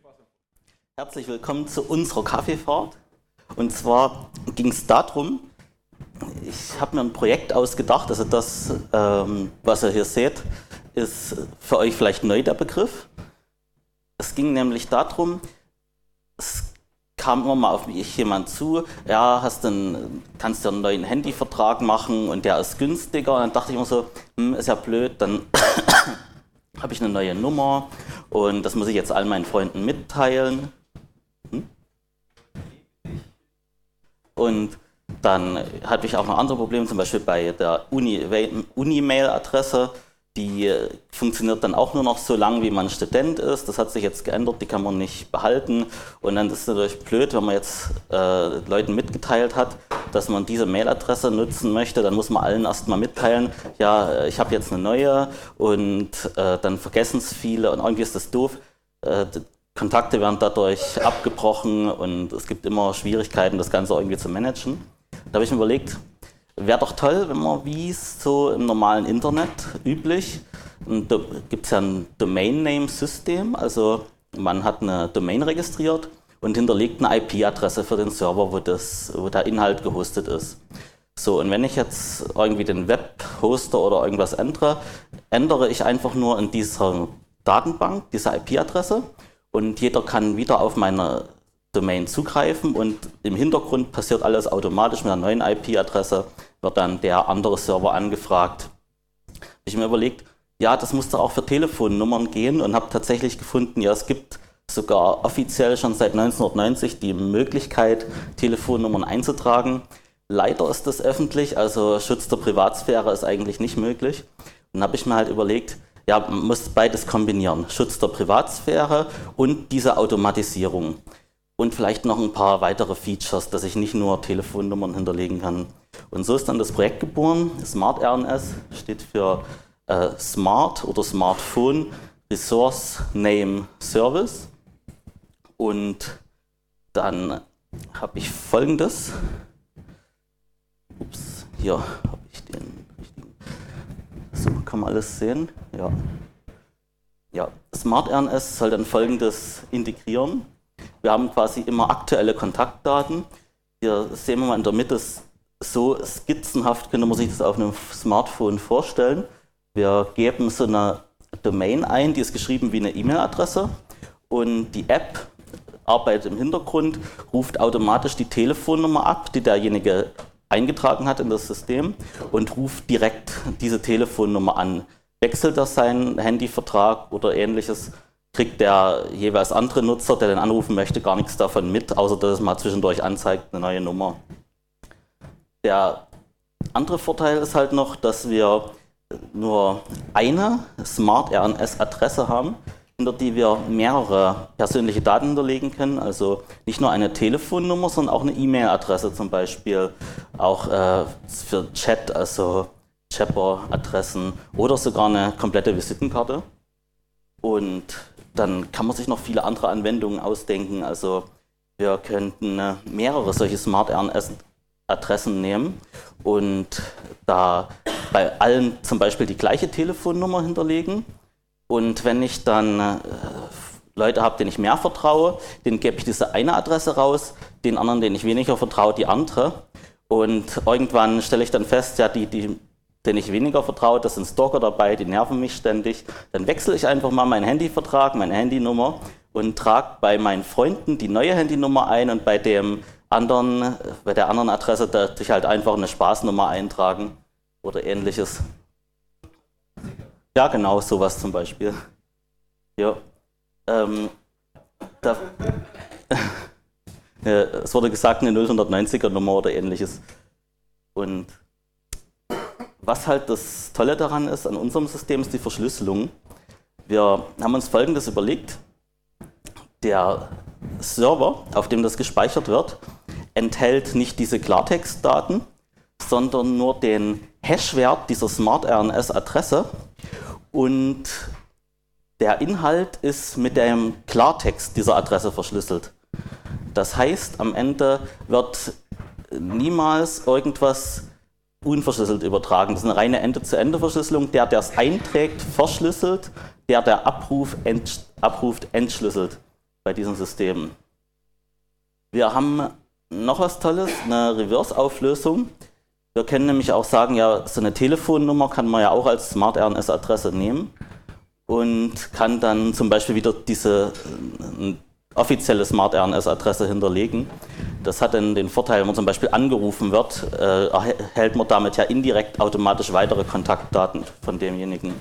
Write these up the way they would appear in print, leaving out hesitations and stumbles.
Herzlich willkommen zu unserer Kaffeefahrt. Und zwar ging es darum, ich habe mir ein Projekt ausgedacht, also das, was ihr hier seht, ist für euch vielleicht neu der Begriff. Es ging nämlich darum, es kam immer mal auf mich jemand zu, ja, kannst du einen neuen Handyvertrag machen und der ist günstiger. Und dann dachte ich immer so, ist ja blöd, dann habe ich eine neue Nummer und das muss ich jetzt all meinen Freunden mitteilen. Und dann hatte ich auch noch andere Probleme, zum Beispiel bei der Uni-Mail-Adresse. Die funktioniert dann auch nur noch so lange, wie man Student ist. Das hat sich jetzt geändert, die kann man nicht behalten. Und dann ist es natürlich blöd, wenn man jetzt Leuten mitgeteilt hat, dass man diese Mailadresse nutzen möchte, dann muss man allen erstmal mitteilen, ja, ich habe jetzt eine neue und dann vergessen es viele und irgendwie ist das doof. Kontakte werden dadurch abgebrochen und es gibt immer Schwierigkeiten, das Ganze irgendwie zu managen. Da habe ich mir überlegt, wäre doch toll, wenn man wie es so im normalen Internet üblich, da gibt es ja ein Domain-Name-System, also man hat eine Domain registriert und hinterlegt eine IP-Adresse für den Server, wo der Inhalt gehostet ist. So, und wenn ich jetzt irgendwie den Webhoster oder irgendwas ändere ich einfach nur in dieser Datenbank, diese IP-Adresse. Und jeder kann wieder auf meine Domain zugreifen und im Hintergrund passiert alles automatisch mit einer neuen IP-Adresse, wird dann der andere Server angefragt. Habe ich mir überlegt, ja, das muss doch auch für Telefonnummern gehen und habe tatsächlich gefunden, ja, es gibt sogar offiziell schon seit 1990 die Möglichkeit, Telefonnummern einzutragen. Leider ist das öffentlich, also Schutz der Privatsphäre ist eigentlich nicht möglich. Und habe ich mir halt überlegt, ja, man muss beides kombinieren. Schutz der Privatsphäre und diese Automatisierung. Und vielleicht noch ein paar weitere Features, dass ich nicht nur Telefonnummern hinterlegen kann. Und so ist dann das Projekt geboren. SmartRNS steht für Smart oder Smartphone Resource Name Service. Und dann habe ich folgendes. Ups, hier habe ich den richtigen. So, kann man alles sehen? Ja. SmartRNS soll dann folgendes integrieren. Wir haben quasi immer aktuelle Kontaktdaten. Hier sehen wir mal in der Mitte, so skizzenhaft könnte man sich das auf einem Smartphone vorstellen. Wir geben so eine Domain ein, die ist geschrieben wie eine E-Mail-Adresse und die App arbeitet im Hintergrund, ruft automatisch die Telefonnummer ab, die derjenige eingetragen hat in das System und ruft direkt diese Telefonnummer an. Wechselt er seinen Handyvertrag oder ähnliches, kriegt der jeweils andere Nutzer, der den anrufen möchte, gar nichts davon mit, außer dass es mal zwischendurch anzeigt, eine neue Nummer. Der andere Vorteil ist halt noch, dass wir nur eine SmartRNS-Adresse haben, hinter die wir mehrere persönliche Daten hinterlegen können, also nicht nur eine Telefonnummer, sondern auch eine E-Mail-Adresse zum Beispiel, auch für Chat, also Chapper-Adressen oder sogar eine komplette Visitenkarte. Und dann kann man sich noch viele andere Anwendungen ausdenken, also wir könnten mehrere solche SmartRNS-Adressen nehmen und da bei allen zum Beispiel die gleiche Telefonnummer hinterlegen. Und wenn ich dann Leute habe, denen ich mehr vertraue, denen gebe ich diese eine Adresse raus, den anderen, denen ich weniger vertraue, die andere. Und irgendwann stelle ich dann fest, ja, denen ich weniger vertraue, das sind Stalker dabei, die nerven mich ständig. Dann wechsle ich einfach mal meinen Handyvertrag, meine Handynummer und trage bei meinen Freunden die neue Handynummer ein und bei der anderen Adresse, da ich halt einfach eine Spaßnummer eintragen oder ähnliches. Ja, genau, sowas zum Beispiel. Ja. Es wurde gesagt, eine 090er Nummer oder ähnliches. Und was halt das Tolle daran ist, an unserem System, ist die Verschlüsselung. Wir haben uns Folgendes überlegt. Der Server, auf dem das gespeichert wird, enthält nicht diese Klartextdaten, sondern nur den Hashwert dieser SmartRNS-Adresse und der Inhalt ist mit dem Klartext dieser Adresse verschlüsselt. Das heißt, am Ende wird niemals irgendwas unverschlüsselt übertragen. Das ist eine reine Ende-zu-Ende-Verschlüsselung. Der es einträgt, verschlüsselt, der abruft, entschlüsselt. bei diesen Systemen. Wir haben noch was Tolles, eine Reverse-Auflösung. Wir können nämlich auch sagen, ja, so eine Telefonnummer kann man ja auch als Smart-RNS-Adresse nehmen und kann dann zum Beispiel wieder diese offizielle Smart-RNS-Adresse hinterlegen. Das hat dann den Vorteil, wenn man zum Beispiel angerufen wird, erhält man damit ja indirekt automatisch weitere Kontaktdaten von demjenigen.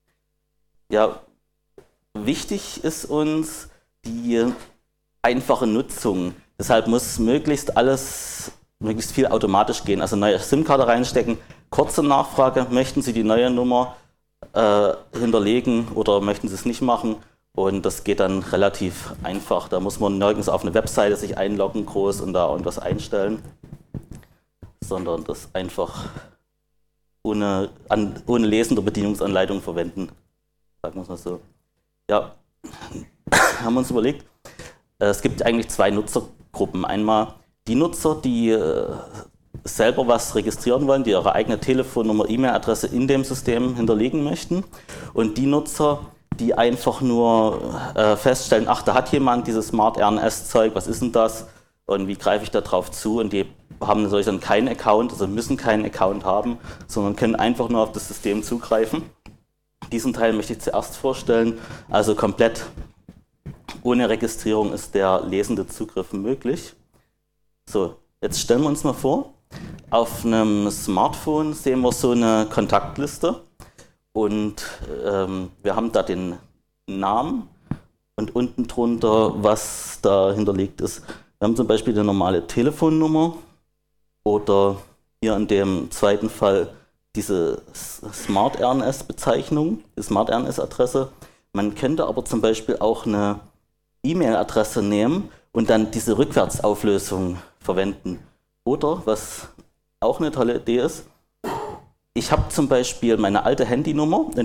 Ja, wichtig ist uns die einfache Nutzung. Deshalb muss möglichst viel automatisch gehen. Also neue SIM-Karte reinstecken, kurze Nachfrage, möchten Sie die neue Nummer hinterlegen oder möchten Sie es nicht machen? Und das geht dann relativ einfach. Da muss man nirgends auf eine Webseite sich einloggen groß und da irgendwas einstellen, sondern das einfach ohne Lesen der Bedienungsanleitung verwenden. Sagen wir es mal so. Ja, haben wir uns überlegt, es gibt eigentlich zwei Nutzergruppen. Einmal die Nutzer, die selber was registrieren wollen, die ihre eigene Telefonnummer, E-Mail-Adresse in dem System hinterlegen möchten. Und die Nutzer, die einfach nur feststellen, ach, da hat jemand dieses Smart-RNS-Zeug, was ist denn das und wie greife ich da drauf zu? Und die haben natürlich dann keinen Account, also müssen keinen Account haben, sondern können einfach nur auf das System zugreifen. Diesen Teil möchte ich zuerst vorstellen, also komplett ohne Registrierung ist der lesende Zugriff möglich. So, jetzt stellen wir uns mal vor, auf einem Smartphone sehen wir so eine Kontaktliste. Und wir haben da den Namen und unten drunter, was da hinterlegt ist. Wir haben zum Beispiel eine normale Telefonnummer oder hier in dem zweiten Fall diese Smart-RNS-Bezeichnung, die Smart-RNS-Adresse. Man könnte aber zum Beispiel auch eine E-Mail-Adresse nehmen und dann diese Rückwärtsauflösung verwenden. Oder, was auch eine tolle Idee ist, ich habe zum Beispiel meine alte Handynummer und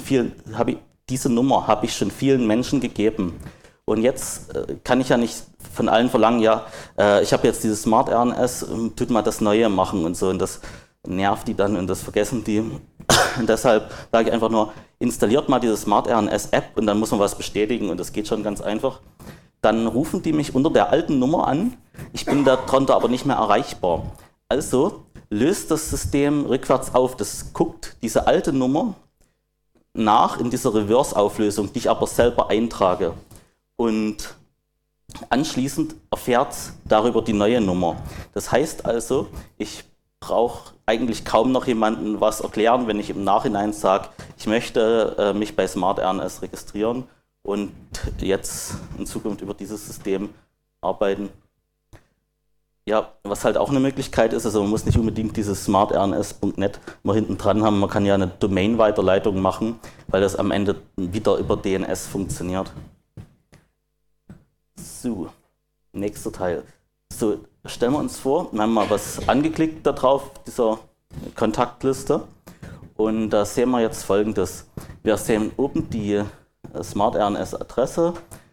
diese Nummer habe ich schon vielen Menschen gegeben. Und jetzt kann ich ja nicht von allen verlangen, ja, ich habe jetzt dieses Smart-RNS, tut mal das Neue machen und so. Und das nervt die dann und das vergessen die. Und deshalb sage ich einfach nur, installiert mal diese Smart-RNS-App und dann muss man was bestätigen und das geht schon ganz einfach. Dann rufen die mich unter der alten Nummer an, ich bin darunter aber nicht mehr erreichbar. Also löst das System rückwärts auf, das guckt diese alte Nummer nach in dieser Reverse-Auflösung, die ich aber selber eintrage. Und anschließend erfährt es darüber die neue Nummer. Das heißt also, ich brauche eigentlich kaum noch jemandem was erklären, wenn ich im Nachhinein sage, ich möchte mich bei Smart-RNS registrieren und jetzt in Zukunft über dieses System arbeiten. Ja, was halt auch eine Möglichkeit ist, also man muss nicht unbedingt dieses smartrns.net mal hinten dran haben, man kann ja eine Domain-Weiterleitung machen, weil das am Ende wieder über DNS funktioniert. So, nächster Teil. So, stellen wir uns vor, wir haben mal was angeklickt da drauf, dieser Kontaktliste, und da sehen wir jetzt Folgendes. Wir sehen oben die Smart-RNS-Adresse,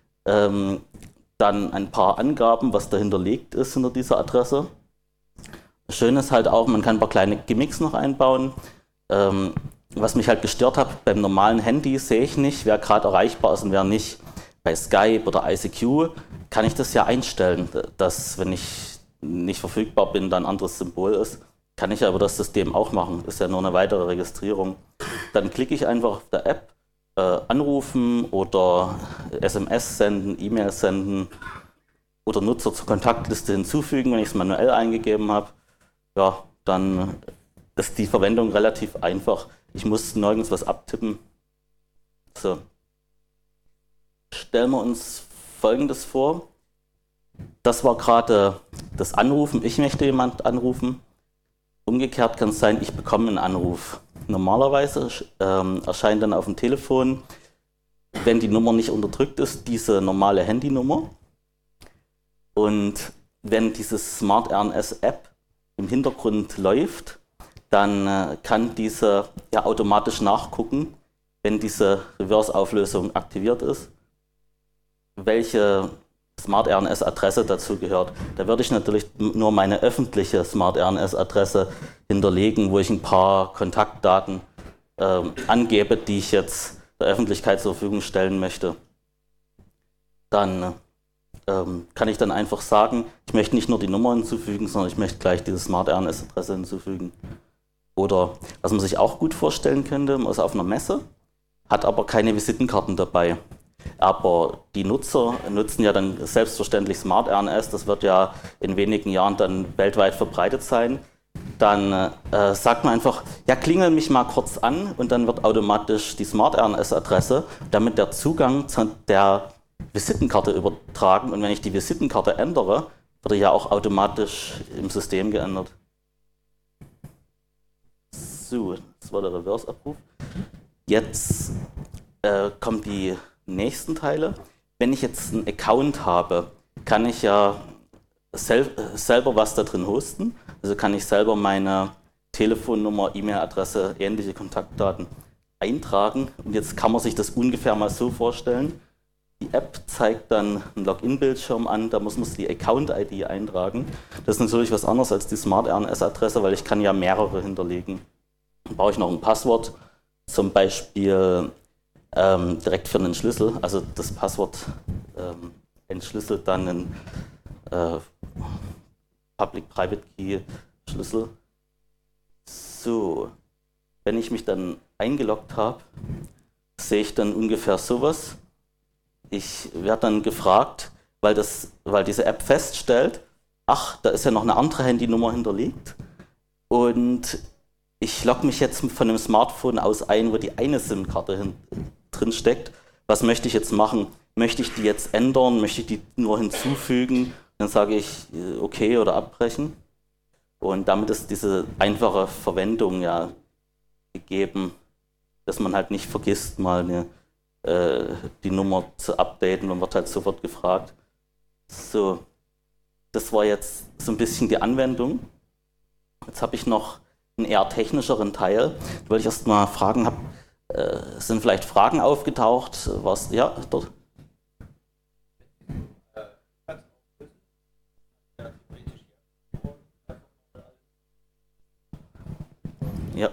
dann ein paar Angaben, was dahinterlegt ist hinter dieser Adresse. Schön ist halt auch, man kann ein paar kleine Gimmicks noch einbauen. Was mich halt gestört hat, beim normalen Handy sehe ich nicht, wer gerade erreichbar ist und wer nicht. Bei Skype oder ICQ kann ich das ja einstellen, dass, wenn ich nicht verfügbar bin, dann ein anderes Symbol ist. Kann ich aber das System auch machen, ist ja nur eine weitere Registrierung. Dann klicke ich einfach auf der App, anrufen oder SMS senden, E-Mail senden oder Nutzer zur Kontaktliste hinzufügen, wenn ich es manuell eingegeben habe. Ja, dann ist die Verwendung relativ einfach. Ich muss nirgends was abtippen. So. Stellen wir uns Folgendes vor. Das war gerade das Anrufen. Ich möchte jemanden anrufen. Umgekehrt kann es sein, ich bekomme einen Anruf. Normalerweise erscheint dann auf dem Telefon, wenn die Nummer nicht unterdrückt ist, diese normale Handynummer. Und wenn diese Smart-RNS-App im Hintergrund läuft, dann kann diese ja automatisch nachgucken, wenn diese Reverse-Auflösung aktiviert ist, welche Smart-RNS-Adresse dazu gehört. Da würde ich natürlich nur meine öffentliche Smart-RNS-Adresse hinterlegen, wo ich ein paar Kontaktdaten angebe, die ich jetzt der Öffentlichkeit zur Verfügung stellen möchte. Dann kann ich dann einfach sagen, ich möchte nicht nur die Nummer hinzufügen, sondern ich möchte gleich diese Smart RNS-Adresse hinzufügen. Oder was man sich auch gut vorstellen könnte, man ist auf einer Messe, hat aber keine Visitenkarten dabei. Aber die Nutzer nutzen ja dann selbstverständlich Smart RNS, das wird ja in wenigen Jahren dann weltweit verbreitet sein. Dann sagt man einfach, ja, klingel mich mal kurz an und dann wird automatisch die Smart RNS-Adresse, damit der Zugang zu der Visitenkarte übertragen, und wenn ich die Visitenkarte ändere, wird er ja auch automatisch im System geändert. So, das war der Reverse-Abruf. Jetzt kommen die nächsten Teile. Wenn ich jetzt einen Account habe, kann ich ja selber was da drin hosten. Also kann ich selber meine Telefonnummer, E-Mail-Adresse, ähnliche Kontaktdaten eintragen. Und jetzt kann man sich das ungefähr mal so vorstellen. Die App zeigt dann einen Login-Bildschirm an, da muss man die Account-ID eintragen. Das ist natürlich was anderes als die Smart RNS-Adresse, weil ich kann ja mehrere hinterlegen. Dann brauche ich noch ein Passwort, zum Beispiel direkt für einen Schlüssel. Also das Passwort entschlüsselt dann einen Public-Private-Key-Schlüssel. So, wenn ich mich dann eingeloggt habe, sehe ich dann ungefähr sowas. Ich werde dann gefragt, weil diese App feststellt, ach, da ist ja noch eine andere Handynummer hinterlegt, und ich logge mich jetzt von dem Smartphone aus ein, wo die eine SIM-Karte drin steckt. Was möchte ich jetzt machen? Möchte ich die jetzt ändern? Möchte ich die nur hinzufügen? Dann sage ich okay oder abbrechen. Und damit ist diese einfache Verwendung ja gegeben, dass man halt nicht vergisst, mal die Nummer zu updaten, und wird halt sofort gefragt. So, das war jetzt so ein bisschen die Anwendung. Jetzt habe ich noch einen eher technischeren Teil. Da wollte ich erst mal fragen, sind vielleicht Fragen aufgetaucht? Was? Ja, dort. Ja.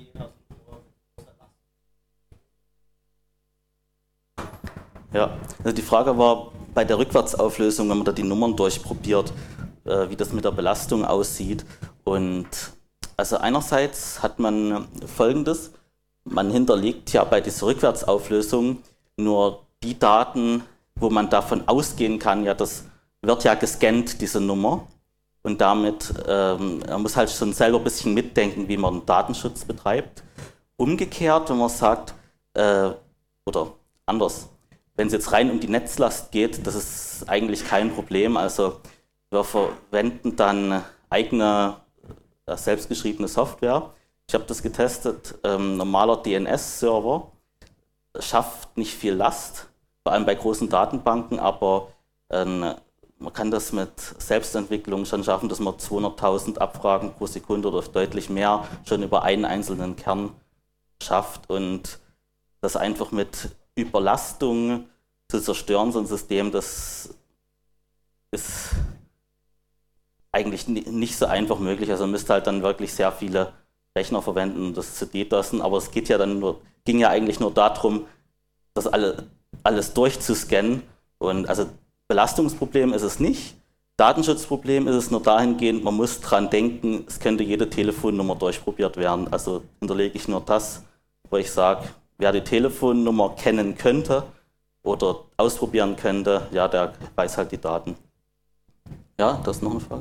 Ja, also die Frage war bei der Rückwärtsauflösung, wenn man da die Nummern durchprobiert, wie das mit der Belastung aussieht. Und also einerseits hat man Folgendes: Man hinterlegt ja bei dieser Rückwärtsauflösung nur die Daten, wo man davon ausgehen kann, ja, das wird ja gescannt, diese Nummer. Und damit, man muss halt schon selber ein bisschen mitdenken, wie man Datenschutz betreibt. Umgekehrt, wenn man sagt, oder anders, wenn es jetzt rein um die Netzlast geht, das ist eigentlich kein Problem. Also wir verwenden dann eigene, selbstgeschriebene Software. Ich habe das getestet, normaler DNS-Server schafft nicht viel Last, vor allem bei großen Datenbanken, aber man kann das mit Selbstentwicklung schon schaffen, dass man 200.000 Abfragen pro Sekunde oder deutlich mehr schon über einen einzelnen Kern schafft, und das einfach mit Überlastung zu zerstören, so ein System, das ist eigentlich nicht so einfach möglich. Also man müsste halt dann wirklich sehr viele Rechner verwenden, um das zu DDoSen, aber es geht ja dann ging ja eigentlich nur darum, das alles durchzuscannen, und also Belastungsproblem ist es nicht. Datenschutzproblem ist es nur dahingehend, man muss dran denken, es könnte jede Telefonnummer durchprobiert werden. Also hinterlege ich nur das, wo ich sage, wer die Telefonnummer kennen könnte oder ausprobieren könnte, ja, der weiß halt die Daten. Ja, das ist noch eine Frage.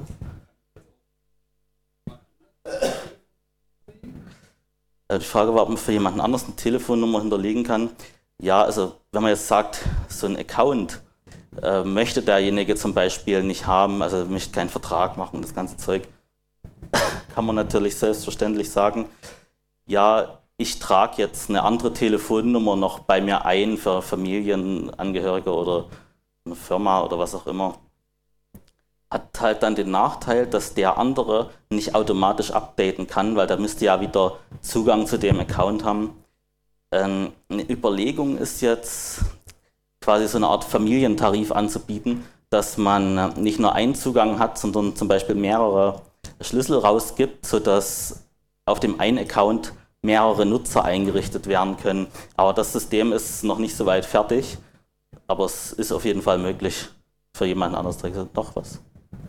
Die Frage war, ob man für jemanden anders eine Telefonnummer hinterlegen kann. Ja, also wenn man jetzt sagt, so ein Account möchte derjenige zum Beispiel nicht haben, also möchte keinen Vertrag machen, das ganze Zeug, kann man natürlich selbstverständlich sagen, ja, ich trage jetzt eine andere Telefonnummer noch bei mir ein für Familienangehörige oder eine Firma oder was auch immer. Hat halt dann den Nachteil, dass der andere nicht automatisch updaten kann, weil der müsste ja wieder Zugang zu dem Account haben. Eine Überlegung ist jetzt, quasi so eine Art Familientarif anzubieten, dass man nicht nur einen Zugang hat, sondern zum Beispiel mehrere Schlüssel rausgibt, sodass auf dem einen Account mehrere Nutzer eingerichtet werden können. Aber das System ist noch nicht so weit fertig, aber es ist auf jeden Fall möglich. für jemanden anders registriert. Noch was?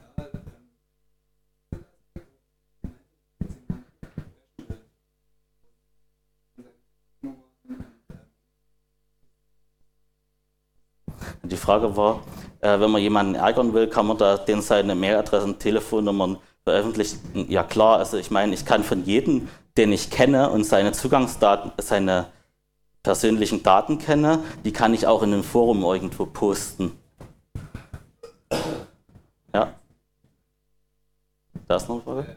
Die Frage war, wenn man jemanden ärgern will, kann man da den seine Mailadressen, Telefonnummern veröffentlichen? Ja klar, also ich meine, ich kann von jedem, den ich kenne und seine Zugangsdaten, seine persönlichen Daten kenne, die kann ich auch in einem Forum irgendwo posten. Ja. Da ist noch eine Frage?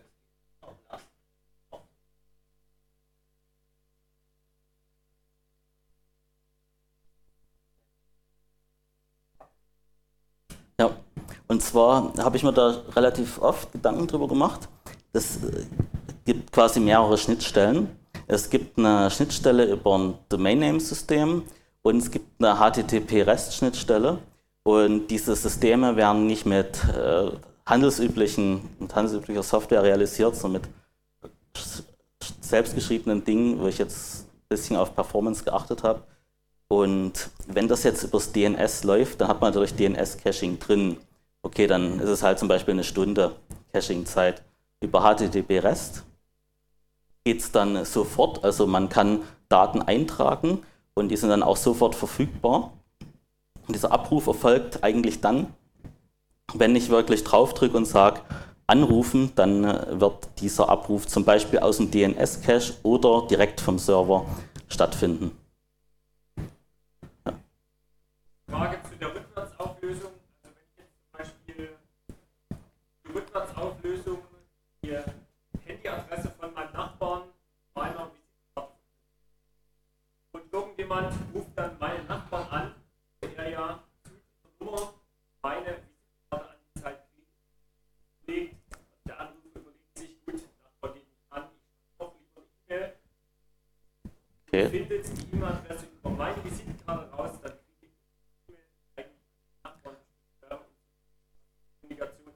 Ja, und zwar habe ich mir da relativ oft Gedanken drüber gemacht. Es gibt quasi mehrere Schnittstellen. Es gibt eine Schnittstelle über ein Domain-Name-System und es gibt eine HTTP-REST-Schnittstelle. Und diese Systeme werden nicht mit handelsüblicher Software realisiert, sondern mit selbstgeschriebenen Dingen, wo ich jetzt ein bisschen auf Performance geachtet habe. Und wenn das jetzt übers DNS läuft, dann hat man natürlich DNS-Caching drin. Okay, dann ist es halt zum Beispiel eine Stunde Caching-Zeit. Über HTTP-REST geht es dann sofort, also man kann Daten eintragen und die sind dann auch sofort verfügbar. Und dieser Abruf erfolgt eigentlich dann, wenn ich wirklich draufdrücke und sage, anrufen, dann wird dieser Abruf zum Beispiel aus dem DNS-Cache oder direkt vom Server stattfinden. Ja. Frage zu der Rückwärtsauflösung. Also wenn ich jetzt zum Beispiel die Rückwärtsauflösung, die Handyadresse von meinem Nachbarn, meiner Visitkarte und irgendjemand ruft dann meinen Nachbarn an, der ja zu dieser Nummer meine Visitkarte an die Zeit legt. Der Anrufer überlegt sich, gut, Nachbar geht nicht an, ich schreibe lieber eine E-Mail. Okay. Findet die E-Mail-Adresse über meine Visitkarte raus, dann kriege ich die E-Mail eigentlich Nachbarn Kommunikation.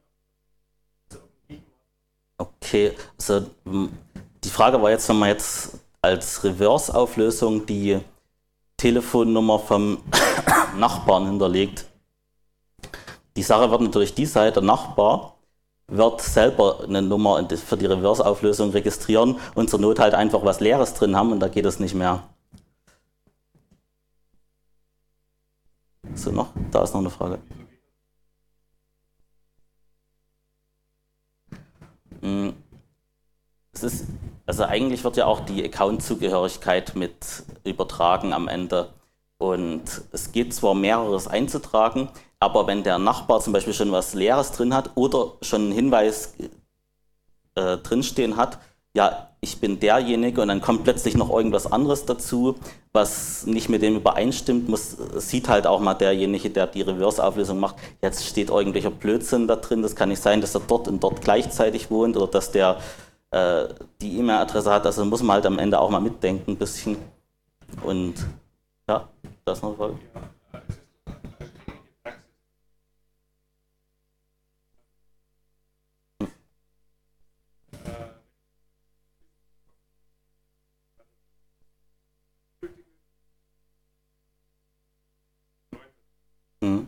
Okay, also die Frage war jetzt, wenn man jetzt als Reverse-Auflösung die Telefonnummer vom Nachbarn hinterlegt. Die Sache wird natürlich die sein, der Nachbar wird selber eine Nummer für die Reverse-Auflösung registrieren und zur Not halt einfach was Leeres drin haben und da geht es nicht mehr. So noch? Da ist noch eine Frage. Es ist, also eigentlich wird ja auch die Account-Zugehörigkeit mit übertragen am Ende. Und es geht zwar mehreres einzutragen, aber wenn der Nachbar zum Beispiel schon was Leeres drin hat oder schon einen Hinweis drinstehen hat, ja, ich bin derjenige und dann kommt plötzlich noch irgendwas anderes dazu, was nicht mit dem übereinstimmt, sieht halt auch mal derjenige, der die Reverse-Auflösung macht, jetzt steht irgendwelcher Blödsinn da drin, das kann nicht sein, dass er dort und dort gleichzeitig wohnt oder dass der die E-Mail-Adresse hat, also muss man halt am Ende auch mal mitdenken ein bisschen. Und ja, das noch eine Frage. Hm.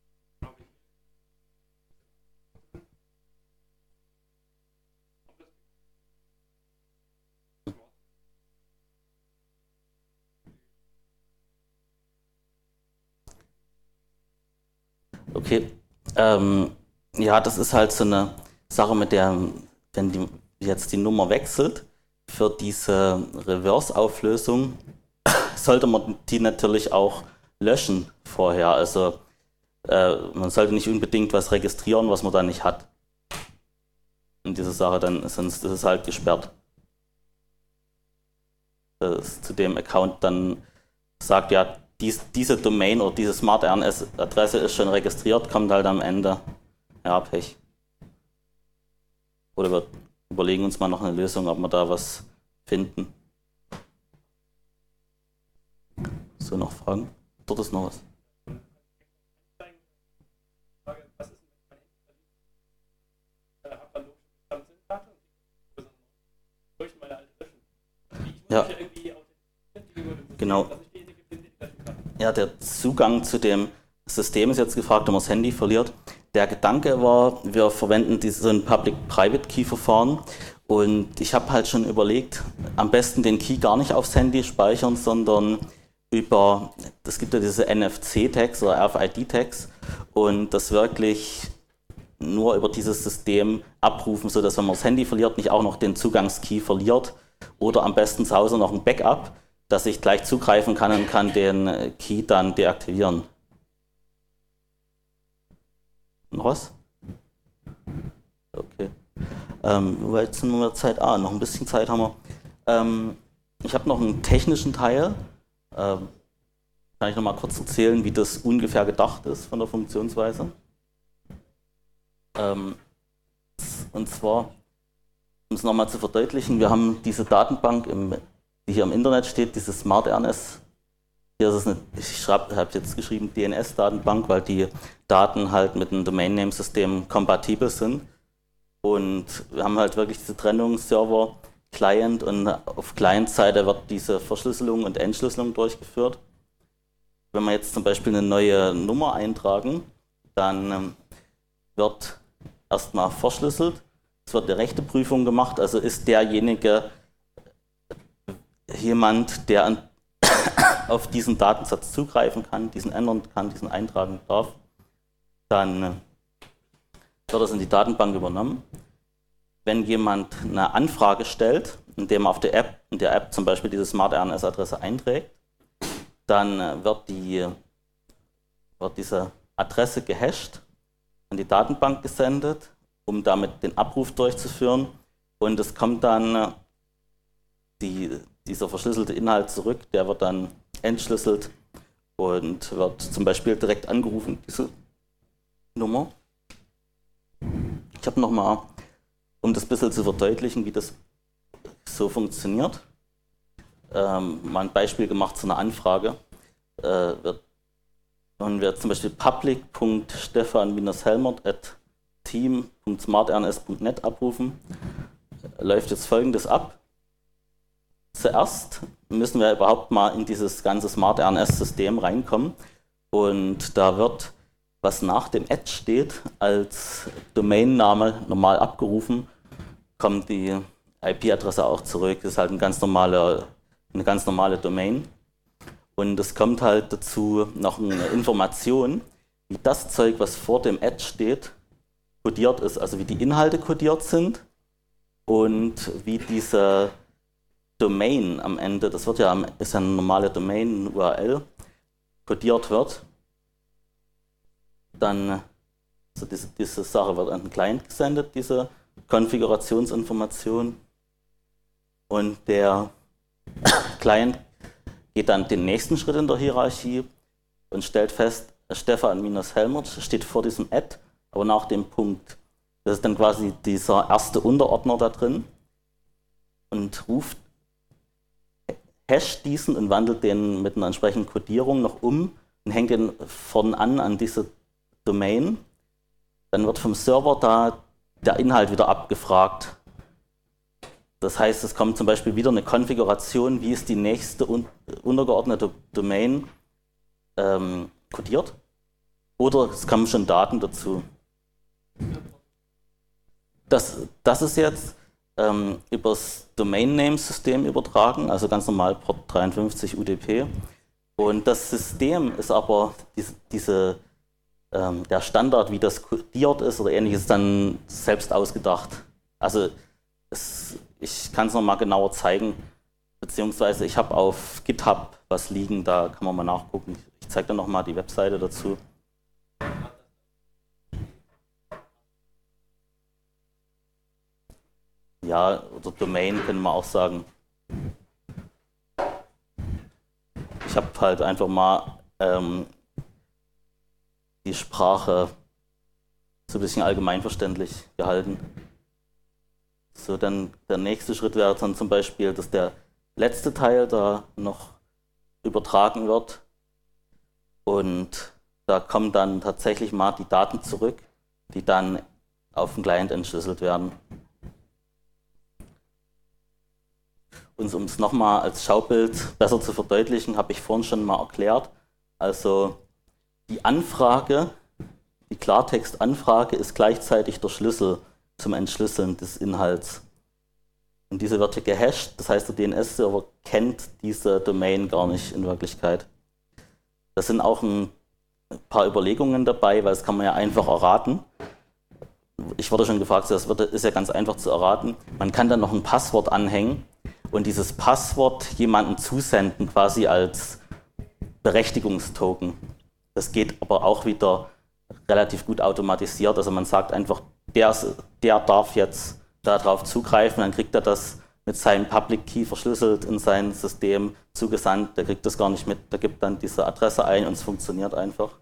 Okay, ja, das ist halt so eine Sache, mit der, wenn die jetzt die Nummer wechselt, für diese Reverse-Auflösung sollte man die natürlich auch löschen vorher. Also man sollte nicht unbedingt was registrieren, was man da nicht hat. In dieser Sache, dann, sonst ist es halt gesperrt. Das zu dem Account dann sagt, ja, diese Domain oder diese Smart RNS-Adresse ist schon registriert, kommt halt am Ende. Ja, Pech. Oder wir überlegen uns mal noch eine Lösung, ob wir da was finden. So, noch Fragen? Dort ist noch was. Ja, genau. Ja, der Zugang zu dem System ist jetzt gefragt, ob man das Handy verliert. Der Gedanke war, wir verwenden so ein Public-Private-Key-Verfahren und ich habe halt schon überlegt, am besten den Key gar nicht aufs Handy speichern, sondern es gibt ja diese NFC-Tags oder RFID-Tags und das wirklich nur über dieses System abrufen, sodass, wenn man das Handy verliert, nicht auch noch den Zugangskey verliert oder am besten zu Hause noch ein Backup, dass ich gleich zugreifen kann und kann den Key dann deaktivieren. Noch was? Okay. Jetzt sind wir Zeit. Noch ein bisschen Zeit haben wir. Ich habe noch einen technischen Teil. Kann ich noch mal kurz erzählen, wie das ungefähr gedacht ist von der Funktionsweise. Und zwar, um es nochmal zu verdeutlichen, wir haben diese Datenbank, die hier im Internet steht, diese SmartRNS. Hier ist es ich habe jetzt geschrieben DNS-Datenbank, weil die Daten halt mit einem Domain-Name-System kompatibel sind. Und wir haben halt wirklich diese Trennung Server, Client und auf Client-Seite wird diese Verschlüsselung und Entschlüsselung durchgeführt. Wenn wir jetzt zum Beispiel eine neue Nummer eintragen, dann wird erstmal verschlüsselt, es wird eine rechte Prüfung gemacht, also ist derjenige jemand, der auf diesen Datensatz zugreifen kann, diesen ändern kann, diesen eintragen darf, dann wird das in die Datenbank übernommen. Wenn jemand eine Anfrage stellt, indem er in der App zum Beispiel diese SmartRNS-Adresse einträgt, dann wird diese Adresse gehasht, an die Datenbank gesendet, um damit den Abruf durchzuführen. Und es kommt dann dieser verschlüsselte Inhalt zurück, der wird dann entschlüsselt und wird zum Beispiel direkt angerufen, diese Nummer. Ich habe nochmal, um das ein bisschen zu verdeutlichen, wie das so funktioniert, mal ein Beispiel gemacht zu einer Anfrage. Wenn wir zum Beispiel public.stefan-helmert@team.smartrns.net abrufen, läuft jetzt Folgendes ab. Zuerst müssen wir überhaupt mal in dieses ganze SmartRNS-System reinkommen und da wird, was nach dem Ad steht, als Domainname normal abgerufen, kommt die IP-Adresse auch zurück. Das ist halt eine ganz normale Domain. Und es kommt halt dazu noch eine Information, wie das Zeug, was vor dem Ad steht, kodiert ist. Also wie die Inhalte kodiert sind und wie diese Domain am Ende, ist ja eine normale Domain, eine URL, kodiert wird. Dann, also diese Sache wird an den Client gesendet, diese Konfigurationsinformation. Und der Client geht dann den nächsten Schritt in der Hierarchie und stellt fest, Stefan-Helmert steht vor diesem Ad, aber nach dem Punkt. Das ist dann quasi dieser erste Unterordner da drin und hasht diesen und wandelt den mit einer entsprechenden Codierung noch um und hängt den vorn an diese Domain. Dann wird vom Server da der Inhalt wieder abgefragt. Das heißt, es kommt zum Beispiel wieder eine Konfiguration, wie ist die nächste untergeordnete Domain codiert. Oder es kommen schon Daten dazu. Das ist jetzt über das Domain-Name-System übertragen, also ganz normal Port 53 UDP. Und das System ist aber der Standard, wie das codiert ist oder ähnliches, dann selbst ausgedacht. Also ich kann es nochmal genauer zeigen, beziehungsweise ich habe auf GitHub was liegen, da kann man mal nachgucken. Ich zeige dann nochmal die Webseite dazu. Ja, oder Domain können wir auch sagen. Ich habe halt einfach mal die Sprache so ein bisschen allgemeinverständlich gehalten. So, dann der nächste Schritt wäre dann zum Beispiel, dass der letzte Teil da noch übertragen wird und da kommen dann tatsächlich mal die Daten zurück, die dann auf den Client entschlüsselt werden. Und um es nochmal als Schaubild besser zu verdeutlichen, habe ich vorhin schon mal erklärt. Also die Anfrage, die Klartextanfrage ist gleichzeitig der Schlüssel zum Entschlüsseln des Inhalts. Und diese wird hier gehasht, das heißt, der DNS-Server kennt diese Domain gar nicht in Wirklichkeit. Da sind auch ein paar Überlegungen dabei, weil das kann man ja einfach erraten. Ich wurde schon gefragt, das ist ja ganz einfach zu erraten. Man kann dann noch ein Passwort anhängen und dieses Passwort jemandem zusenden, quasi als Berechtigungstoken. Das geht aber auch wieder relativ gut automatisiert. Also man sagt einfach, der darf jetzt darauf zugreifen, dann kriegt er das mit seinem Public Key verschlüsselt in sein System zugesandt. Der kriegt das gar nicht mit, der gibt dann diese Adresse ein und es funktioniert einfach.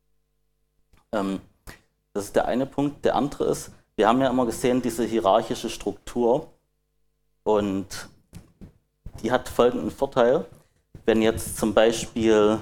Das ist der eine Punkt. Der andere ist, wir haben ja immer gesehen, diese hierarchische Struktur und die hat folgenden Vorteil. Wenn jetzt zum Beispiel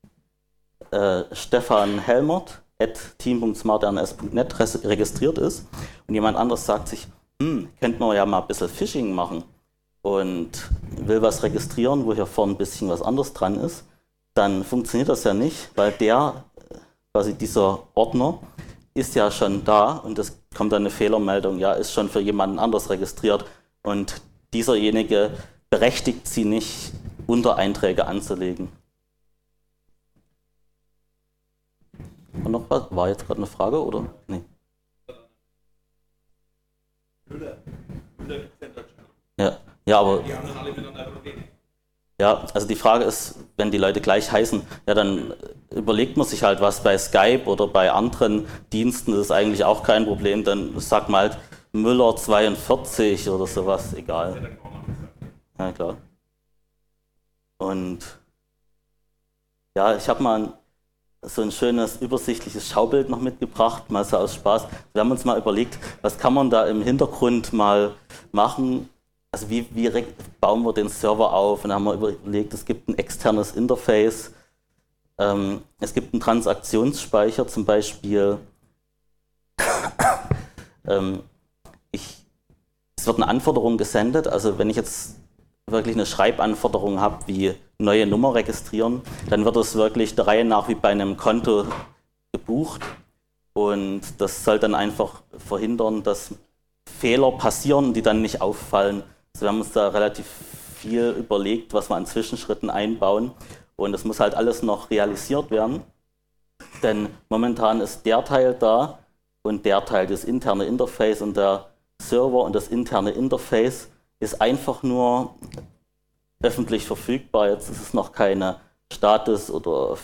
Stefan Helmert @team.smartrns.net registriert ist und jemand anderes sagt sich, könnte man ja mal ein bisschen Phishing machen und will was registrieren, wo hier vorne ein bisschen was anderes dran ist, dann funktioniert das ja nicht, weil quasi dieser Ordner ist ja schon da und es kommt dann eine Fehlermeldung, ja, ist schon für jemanden anders registriert und dieserjenige berechtigt sie nicht, Untereinträge anzulegen. Und noch was? War jetzt gerade eine Frage, oder? Nee. Ja, aber. Die haben alle miteinander Probleme. Ja, also die Frage ist, wenn die Leute gleich heißen, ja, dann überlegt man sich halt was bei Skype oder bei anderen Diensten, das ist eigentlich auch kein Problem, dann sagt man halt Müller 42 oder sowas, egal. Ja, klar. Und ja, ich habe mal so ein schönes, übersichtliches Schaubild noch mitgebracht, mal so aus Spaß. Wir haben uns mal überlegt, was kann man da im Hintergrund mal machen, also wie bauen wir den Server auf? Und dann haben wir überlegt, es gibt ein externes Interface, es gibt einen Transaktionsspeicher, zum Beispiel, es wird eine Anforderung gesendet, also wenn ich jetzt wirklich eine Schreibanforderung habe, wie neue Nummer registrieren, dann wird es wirklich der Reihe nach wie bei einem Konto gebucht und das soll dann einfach verhindern, dass Fehler passieren, die dann nicht auffallen. Also wir haben uns da relativ viel überlegt, was wir an Zwischenschritten einbauen und das muss halt alles noch realisiert werden, denn momentan ist der Teil da und der Teil, das interne Interface und der Server und das interne Interface ist einfach nur öffentlich verfügbar. Jetzt ist es noch keine Status- oder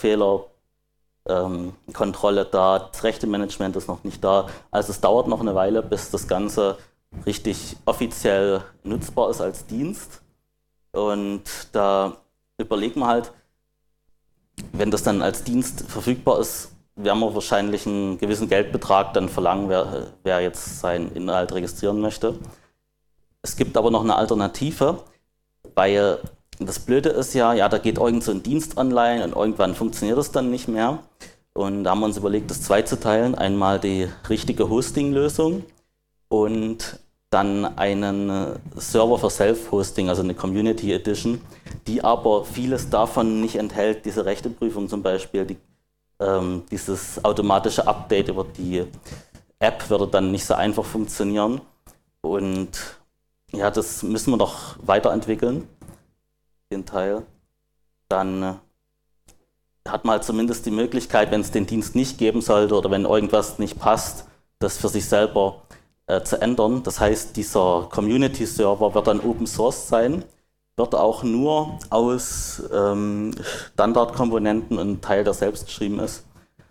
Fehlerkontrolle da, das Rechtemanagement ist noch nicht da. Also es dauert noch eine Weile, bis das Ganze richtig offiziell nutzbar ist als Dienst. Und da überlegen wir halt, wenn das dann als Dienst verfügbar ist, werden wir wahrscheinlich einen gewissen Geldbetrag dann verlangen, wer jetzt seinen Inhalt registrieren möchte. Es gibt aber noch eine Alternative, weil das Blöde ist ja, da geht irgend so ein Dienst online und irgendwann funktioniert es dann nicht mehr. Und da haben wir uns überlegt, das zweizuteilen. Einmal die richtige Hosting-Lösung und dann einen Server für Self-Hosting, also eine Community Edition, die aber vieles davon nicht enthält, diese Rechteprüfung zum Beispiel, dieses automatische Update über die App würde dann nicht so einfach funktionieren. Und ja, das müssen wir noch weiterentwickeln, den Teil. Dann hat man halt zumindest die Möglichkeit, wenn es den Dienst nicht geben sollte oder wenn irgendwas nicht passt, das für sich selber zu ändern. Das heißt, dieser Community-Server wird dann Open Source sein, wird auch nur aus Standardkomponenten und Teil, der selbst geschrieben ist,